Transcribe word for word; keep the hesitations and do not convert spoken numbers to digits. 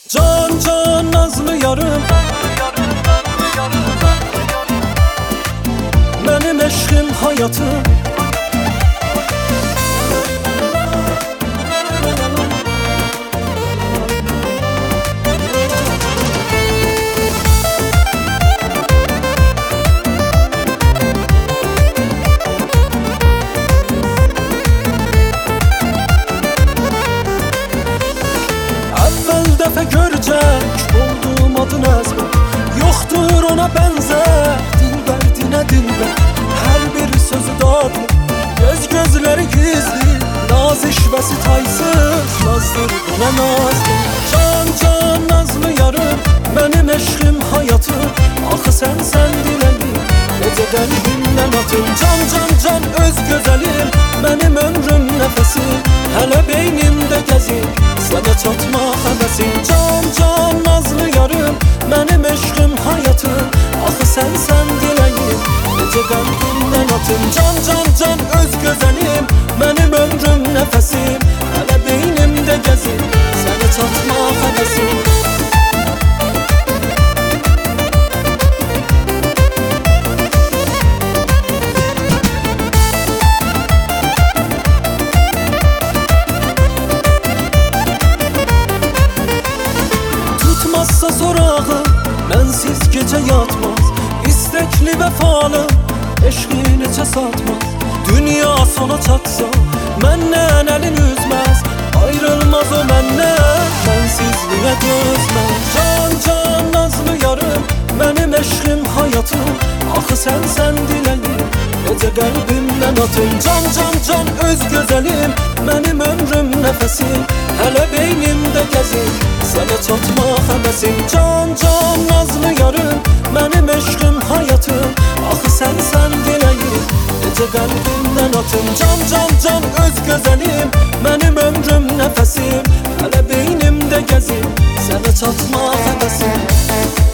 Can can nazlı yarım, benim eşkim hayatım. Evvel defa görecek olduğum adın ezber, yoktur ona benzer. Dilber dine dilber, her bir sözü dadlı, göz gözleri gizli, naz işvesi taysız, nazdır buna nazlı. Can can nazlı yarım, benim eşkim hayatım. Axı sen sen dileğim, geceden günden atım. Can can can öz güzelim, benim ömrüm nefesim, hele beynimde gezir, sana çatma hevesim. Can can nazlı yarım, benim eşkim hayatım. Axı sen sen dileğim, geceden günden atım. Can can can öz güzelim, benim ömrüm nefesim, hele beynimde gezir, sana çatma hevesim. Tutmazsa sorağı, bensiz gece yatmaz. İstekli vefalı, eşkini satmaz. Dünya sona çatsa, menden elin üzmez. Ayrılmaz o menden, bensizliğe dözmez. Can can nazlı yarım, benim eşkim hayatım. Axı sen sen dileğim, gece kalbimden atım. Can can can öz güzelim, benim ömrüm nefesim, hele beynimde gezir, sana çatma hevesim. Can can nazlı yarım, benim eşkim hayatım. Axı sen sen dileğim, gece kalbimden atım. Can can can öz güzelim, benim ömrüm nefesim, hele beynimde gezir, sana çatma hevesim.